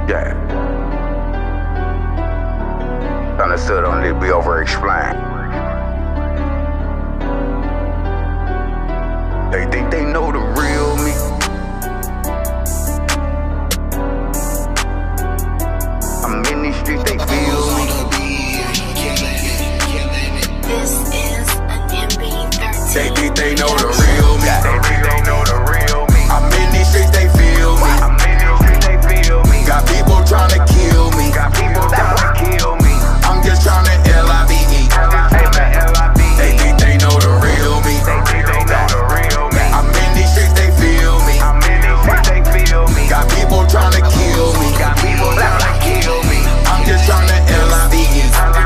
Yeah. Understood, don't need to be over-explained. They think they know the real me. I'm in these streets, they feel me. This is an MB13. They think they know the real me. They think they know the real me. I'm in these streets, they feel me. I'm in these streets, they feel me. Got people trying to kill me. Got people trying to kill me. I'm just trying to L-I-V-E. They think they know the real me. They think they know the real me. I'm in these streets, they feel me. I'm in these streets, they feel me. Got people trying to kill me. Got people trying to kill me. I'm just trying to L-I-V-E.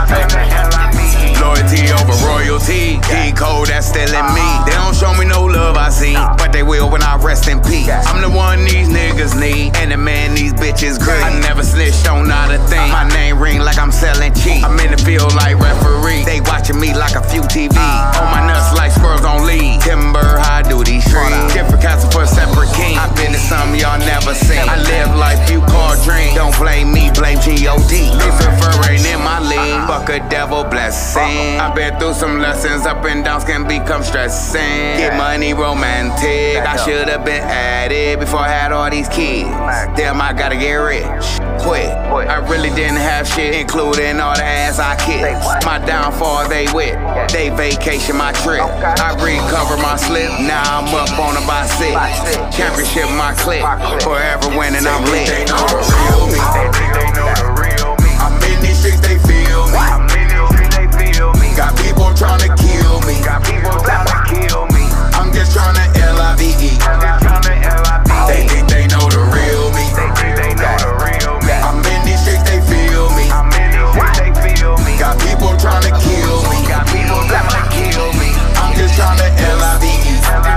Loyalty over royalty. G-code that's still in me. They don't show me no love, I see, but they will when I rest in peace. I'm the one these niggas need, and the man these bitches great. I never snitched on not a thing. My name ring like I'm selling cheap. I'm in the field like referee. They watching me like a few TV. On my nuts like squirrels on lead. Timber, how I do these streets. Different castle for a separate king. I've been to something y'all never seen. I live life you call dream. Don't blame me, blame G.O.D. Lucifer ain't in my league. Fuck a devil blessing. I've been through some lessons. Up and downs can become stressing. Get money romantic. I should have been at it before I had all these kids. Damn, I gotta get rich quick. I really didn't have shit, including all the ass I kissed. My downfall they with. They vacation my trip. I recover my slip. Now I'm up on a by 6. Championship my clip. Forever winning, I'm lit. They know the real me. They think they know the real me. I'm in these streets, they feel me. I'm in these streets, they feel me. Got people trying to kill me. Got people trying to kill me. I'm just trying to L-I-V-E. They think they know the real me. They think they know the real me. I'm in these streets, they feel me. I'm in these streets, they feel me. Got people trying to kill me. Got people trying to kill me. I'm just trying to L-I-V-E.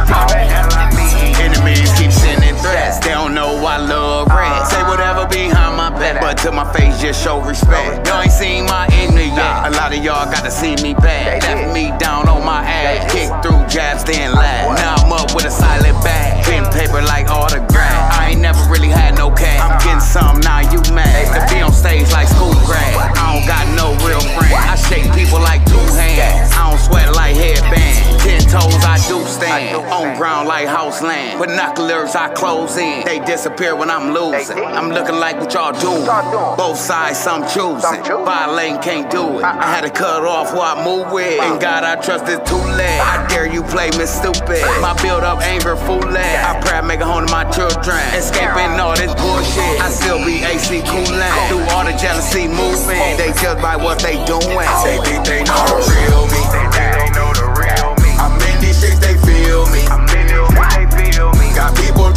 Enemies keep sending threats. They don't know I love red. Say whatever behind my back, but to my face just show respect. Y'all ain't seen my ignorance yet. A lot of y'all got to see me bad. Left me down on my ass. Kick through jabs, then laugh. Now I'm up with a silent bag. Pen paper like autograph. I ain't never really had no cash. I'm getting some, now you mad. To be on stage like school grad. I don't got no real friends. I shake people like 2 hands. I don't sweat like headbands. 10 toes I do stand. On ground like house land. Binoculars I close in. They disappear when I'm losing. I'm looking like what y'all doing. Both sides some choosing. Violating can't do it. I had to cut off who I move with. And God I trust is too late. I dare you play me stupid. My build up anger foolish. I pray I make a home to my children. Escaping all this bullshit. I still be AC coolin'. Through all the jealousy movement. They judge by what they doing. They think they know the real me. They think they know the real me. I'm in these streets, they feel me. I'm in these streets, they feel me. Got people